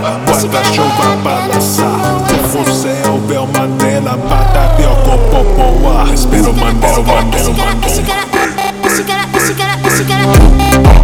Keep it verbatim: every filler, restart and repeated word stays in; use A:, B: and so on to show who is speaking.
A: guarda-chuva balançar. Você é o Bel Mandela, Batapio com Popoa. Respiro Mandela, Mandela, Mandela.